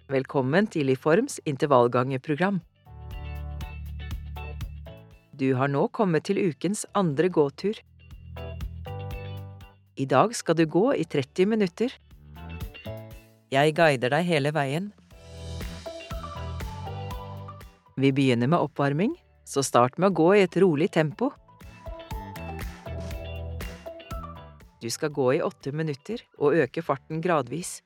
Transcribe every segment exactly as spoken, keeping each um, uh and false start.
Velkommen til Iforms intervallgangeprogram. Du har nå kommet til ukens andre gåtur. I dag skal du gå i tretti minutter. Jeg guider deg hele veien. Vi begynner med oppvarming, så start med å gå i et rolig tempo. Du skal gå i åtte minutter og øke farten gradvis.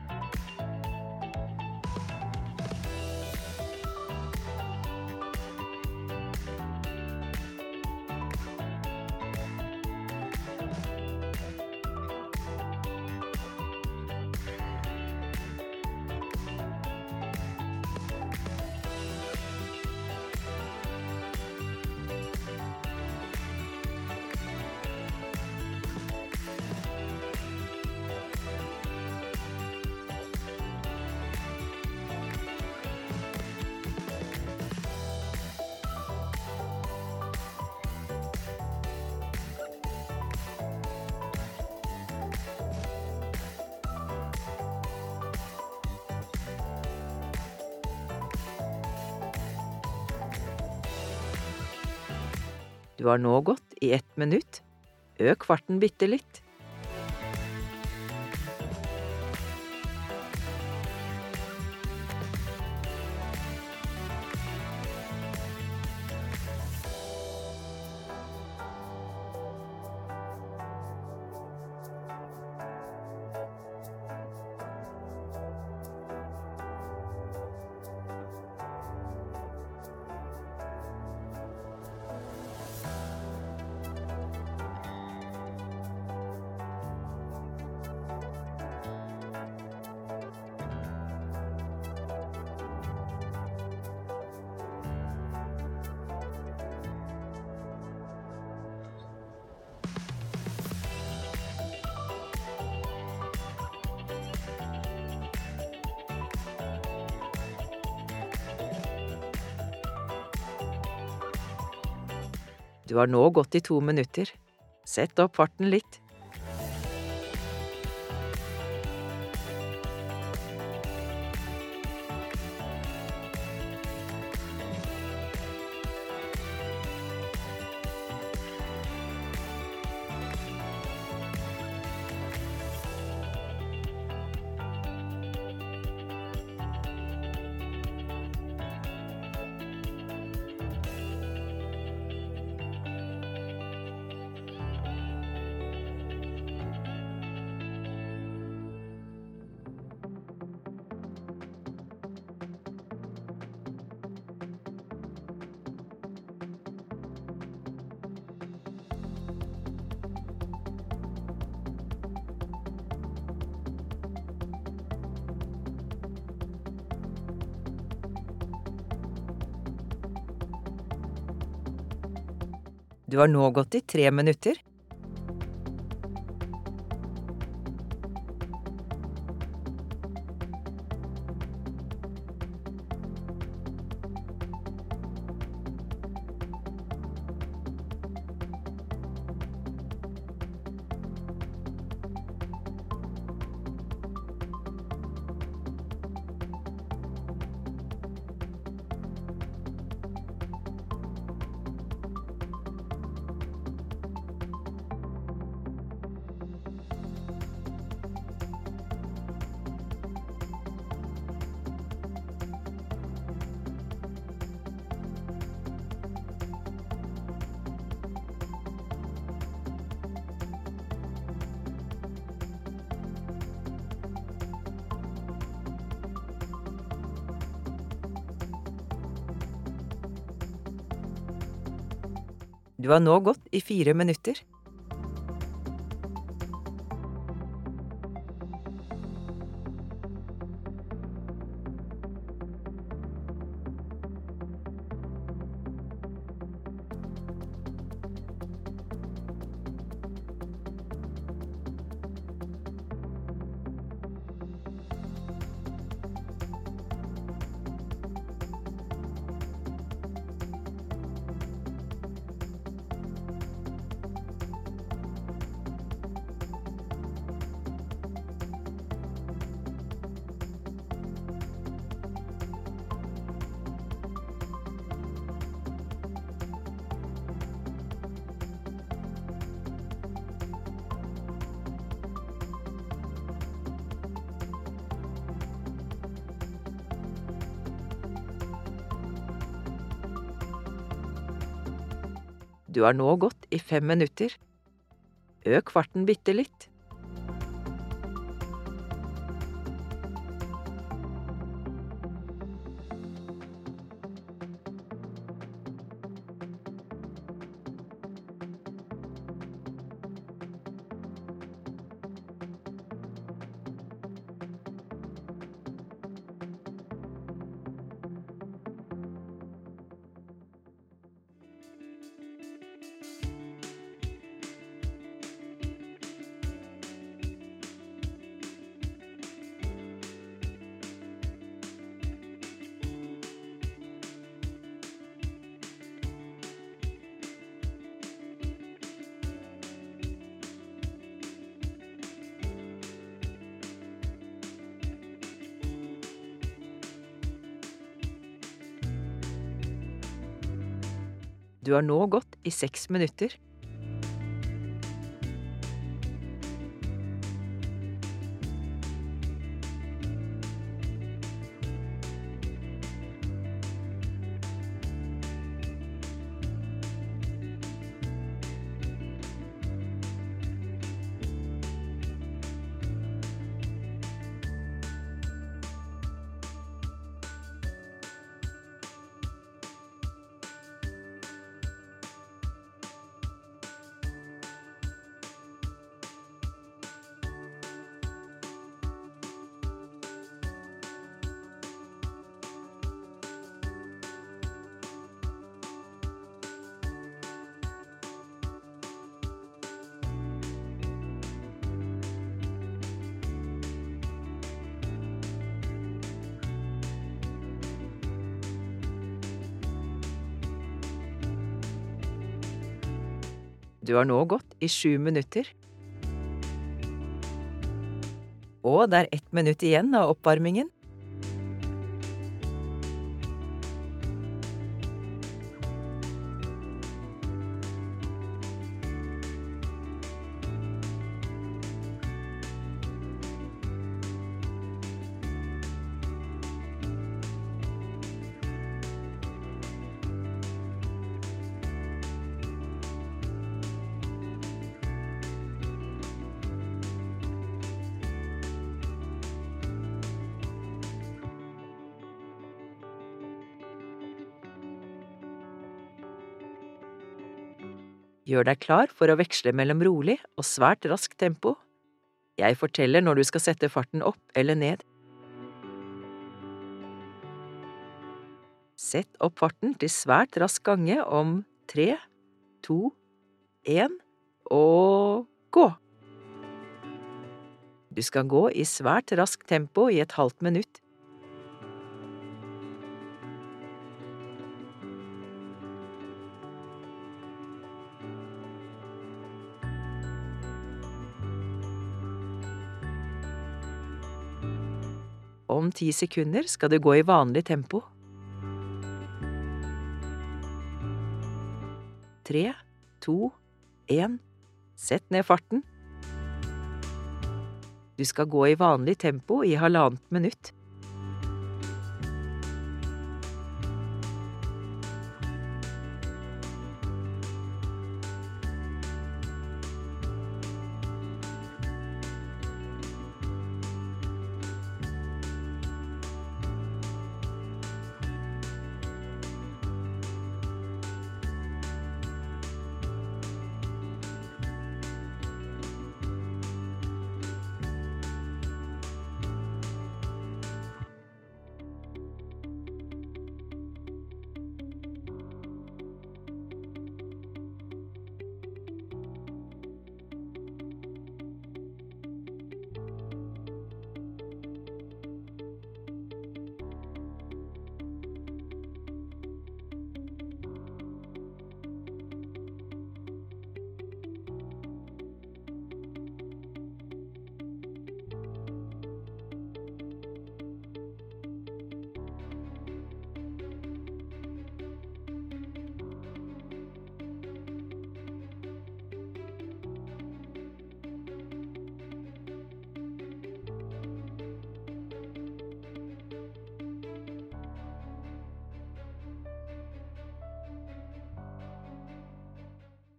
Du har nå gått i ett minutt. Øk farten bitte litt. Du har nå gått i to minutter. Sett opp farten litt. Du har nå gått i tre minutter. Du har nå gått i fire minutter. Du har nå gått i fem minutter. Øk farten bitte litt. Du har nå gått i seks minutter. Du har nå gått i sju minutter. Og det er ett minutt igjen av oppvarmingen. Gjør deg klar for å veksle mellom rolig og svært raskt tempo. Jeg forteller når du skal sette farten opp eller ned. Sett opp farten til svært rask gange om tre, to, en og gå. Du skal gå i svært raskt tempo i et halvt minutt. Om ti sekunder skal du gå i vanlig tempo. Tre, to, en. Sett ned farten. Du skal gå i vanlig tempo i halvannet minutt.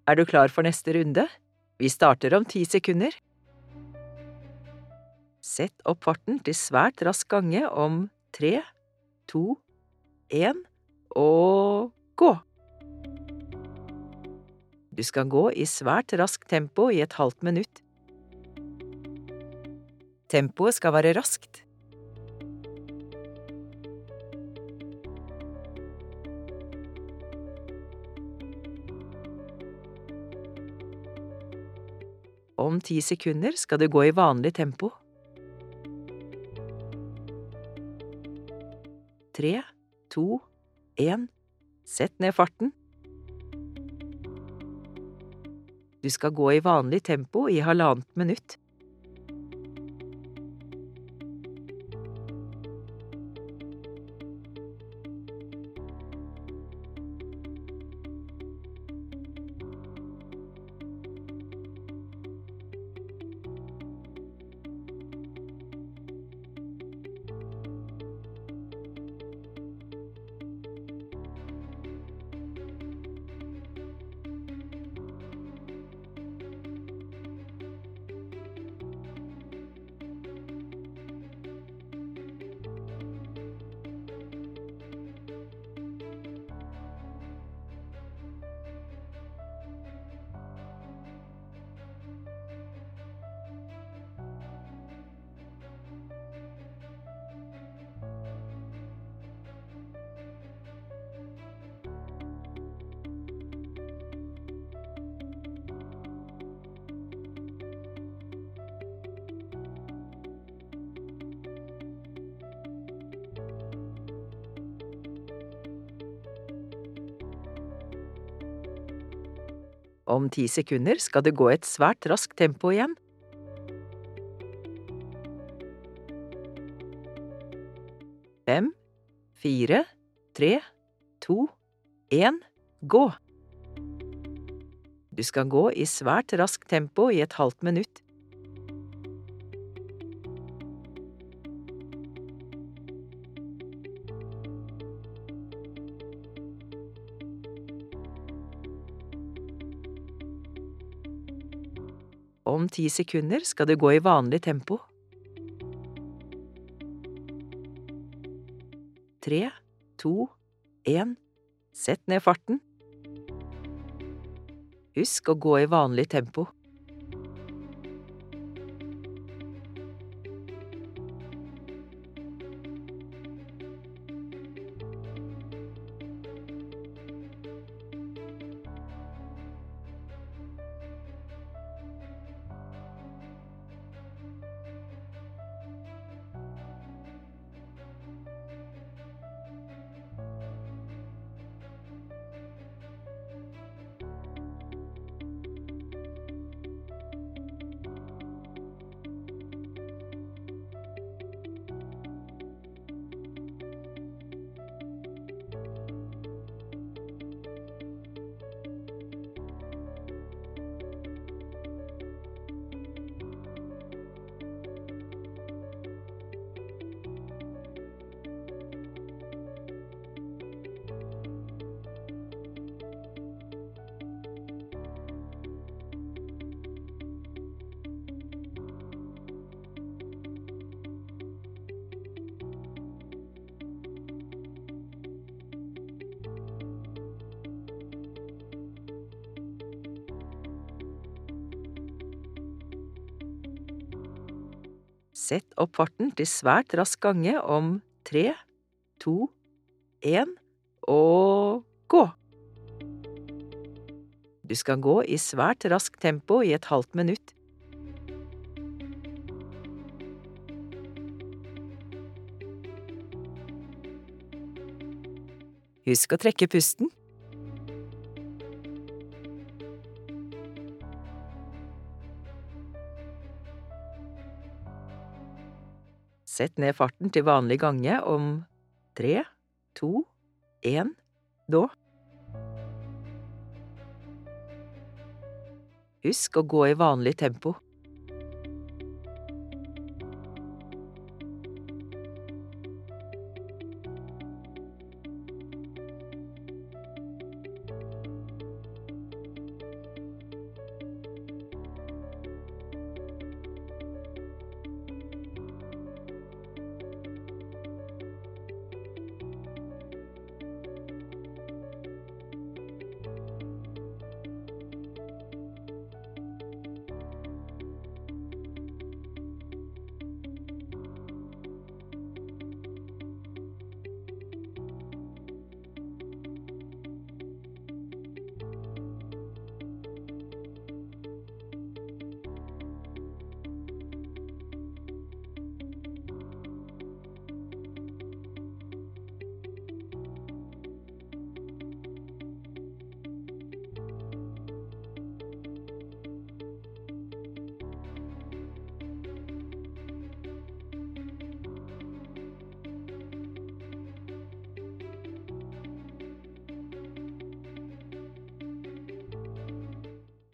Er du klar for neste runde? Vi starter om ti sekunder. Sett opp farten til svært rask gange om tre, to, en, og gå! Du skal gå i svært raskt tempo i et halvt minutt. Tempoet skal være raskt. Om ti sekunder skal du gå i vanlig tempo. Tre, to, en, sett ned farten. Du skal gå i vanlig tempo i halvannet minutt. Om ti sekunder skal du gå i et svært raskt tempo igjen. Fem, fire, tre, to, en, gå! Du skal gå i svært raskt tempo i et halvt minutt. Om ti sekunder skal du gå i vanlig tempo. Tre, to, en, sett ned farten. Husk å gå i vanlig tempo. Sett opp farten til svært rask gange om tre, to, en, og gå! Du skal gå i svært raskt tempo i et halvt minutt. Husk å trekke pusten. Sett ned farten til vanlig gange om tre, to, en, nå. Husk å gå i vanlig tempo.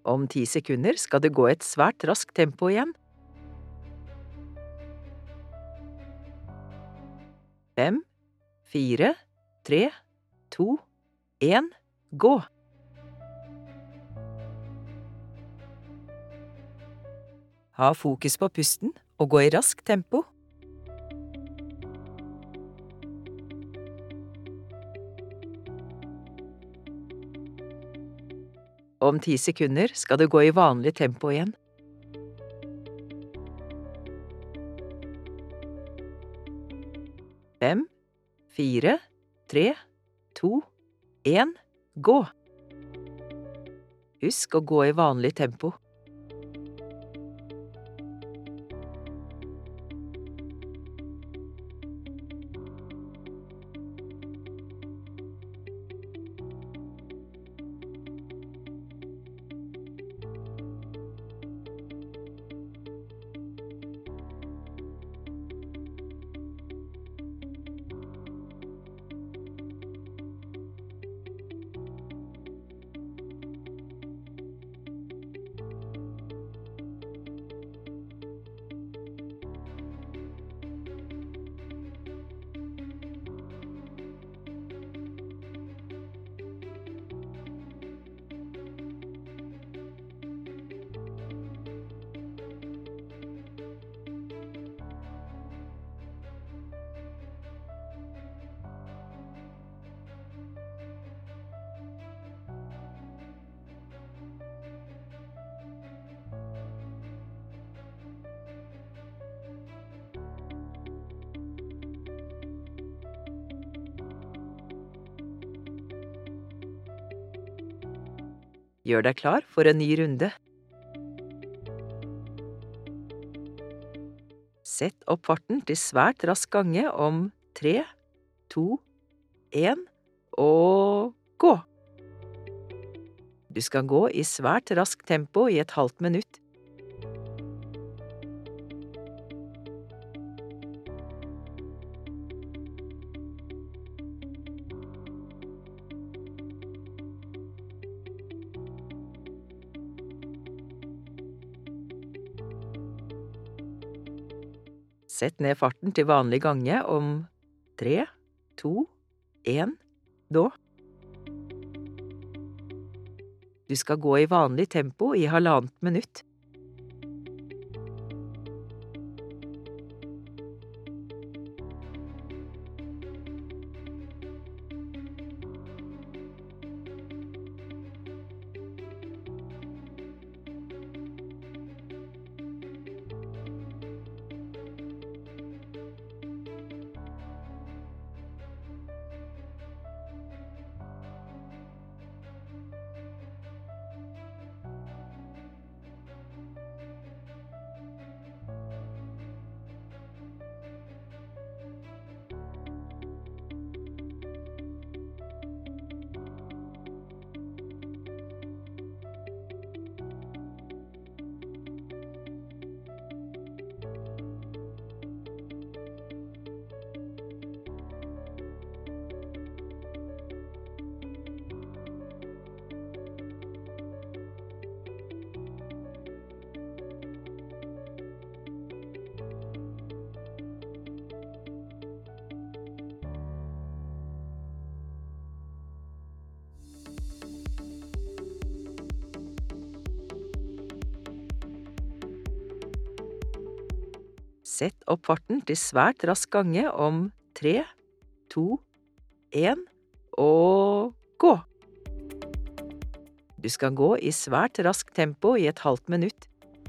Om ti sekunder skal du gå i et svært raskt tempo igjen. Fem, fire, tre, to, en, gå! Ha fokus på pusten og gå i raskt tempo. Om ti sekunder skal du gå i vanlig tempo igjen. Fem, fire, tre, to, en, gå! Husk å gå i vanlig tempo. Gjør deg klar for en ny runde. Sett opp farten til svært rask gange om tre, to, en og gå! Du skal gå i svært raskt tempo i et halvt minutt. Sett ned farten til vanlig gange om tre, to, en, nå! Du skal gå i vanlig tempo i halvannet minutt. Sett opp farten til svært rask gange om tre, to, en og gå! Du skal gå i svært raskt tempo i et halvt minutt.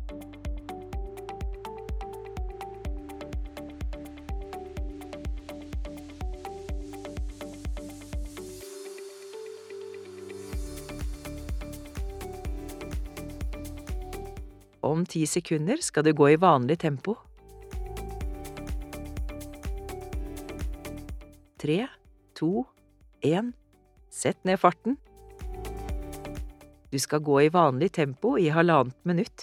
Om ti sekunder skal du gå i vanlig tempo. Tre, to, en, sett ned farten. Du skal gå i vanlig tempo i halvannet minutt.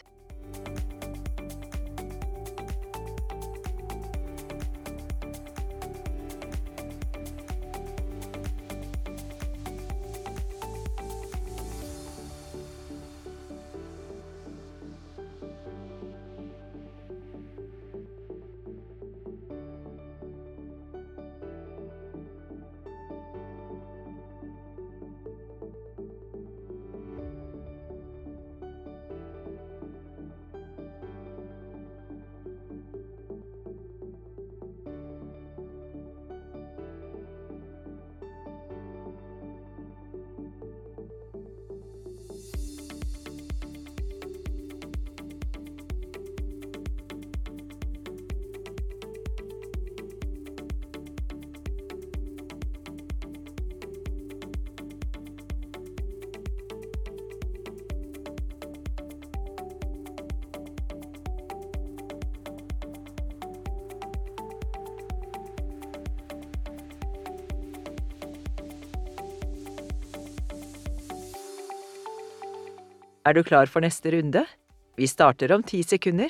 Er du klar for neste runde? Vi starter om ti sekunder.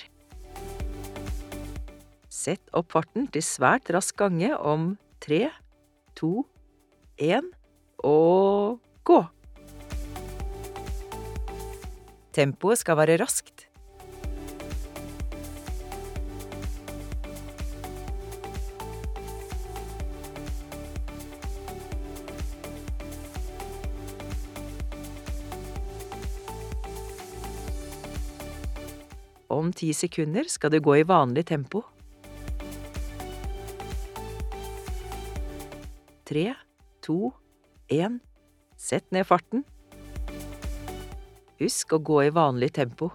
Sett opp farten til svært rask gange om tre, to, en, og gå! Tempoet skal være raskt. Om ti sekunder skal du gå i vanlig tempo. Tre, to, en, sett ned farten. Husk å gå i vanlig tempo.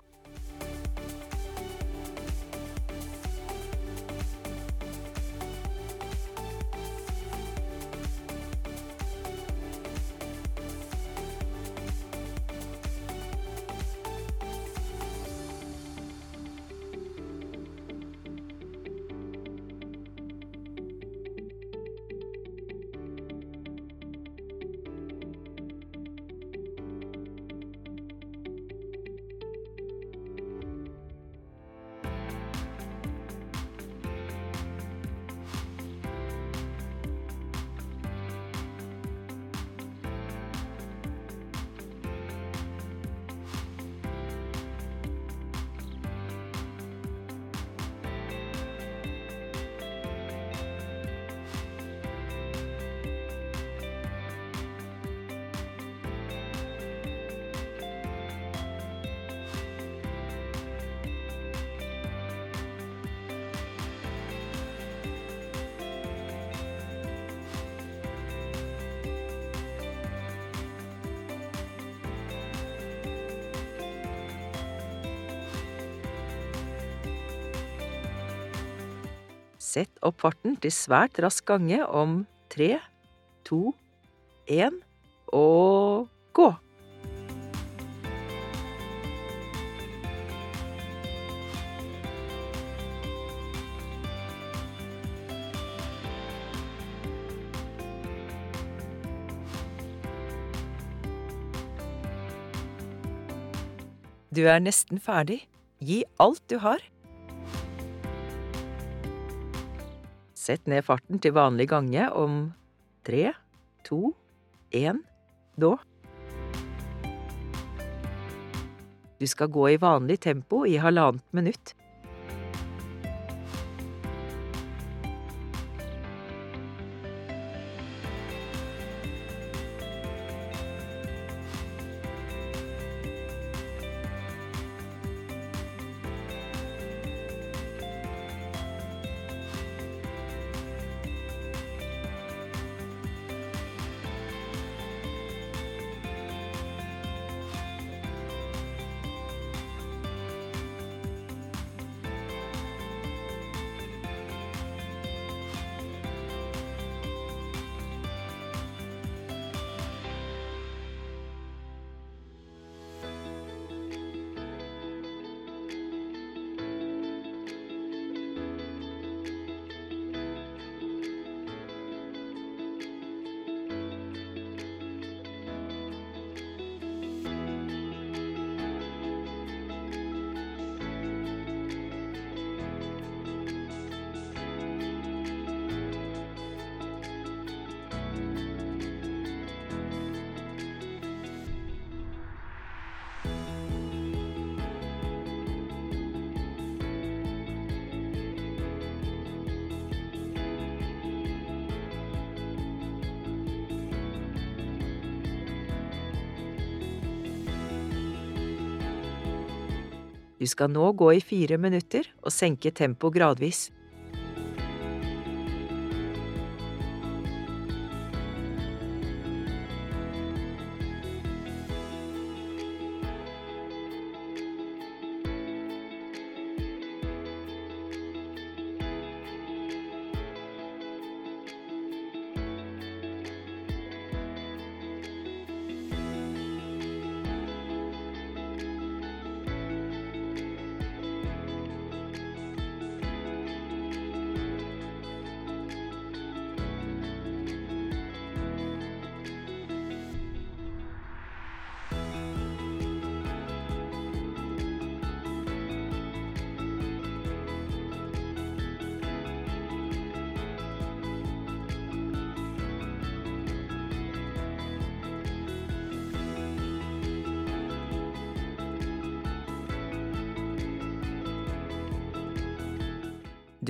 Sett opp farten til svært rask gange om tre, to, en, og gå! Du er nesten ferdig. Gi alt du har. Sett ned farten til vanlig gange om tre, to, en, nå. Du skal gå i vanlig tempo i halvannet minutt. Du skal nå gå i fire minutter og senke tempo gradvis.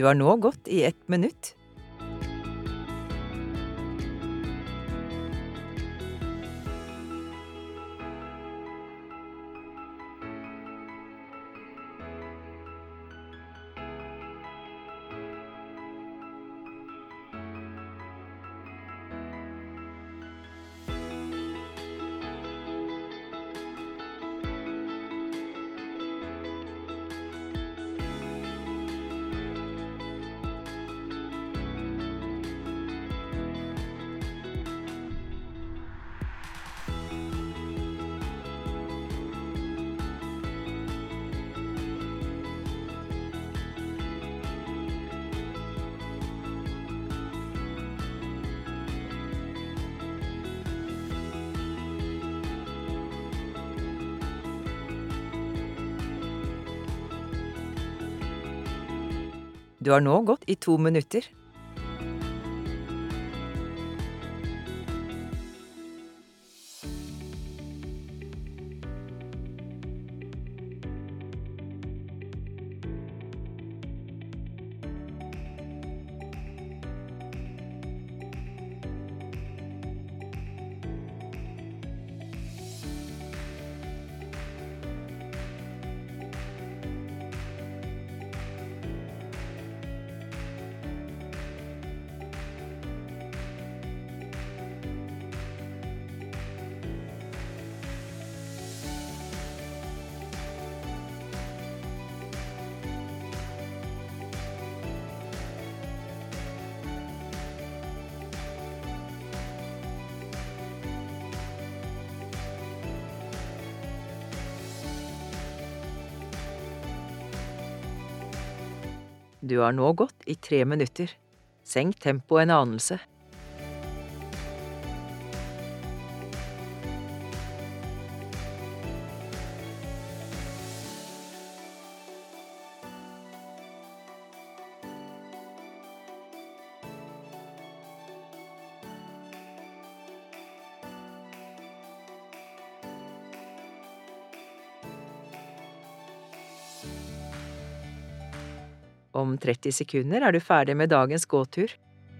Du har nå gått i ett minutt. Du har nå gått i to minutter. Du har nå gått i tre minutter. Senk tempoet en anelse. Om tretti sekunder er du ferdig med dagens gåtur.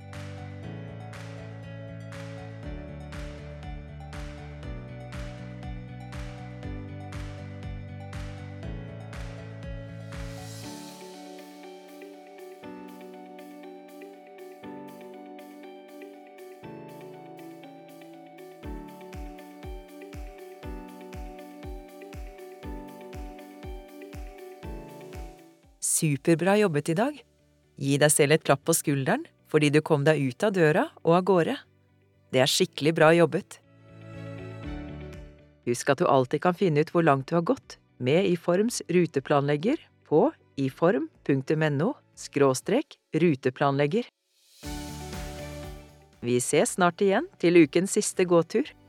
Superbra jobbet i dag. Gi deg selv et klapp på skulderen, fordi du kom deg ut av døra og av gårde. Det er skikkelig bra jobbet. Husk at du alltid kan finne ut hvor langt du har gått med iForms ruteplanlegger på iform punktum no skråstrek ruteplanlegger. Vi ses snart igjen til ukens siste gåtur.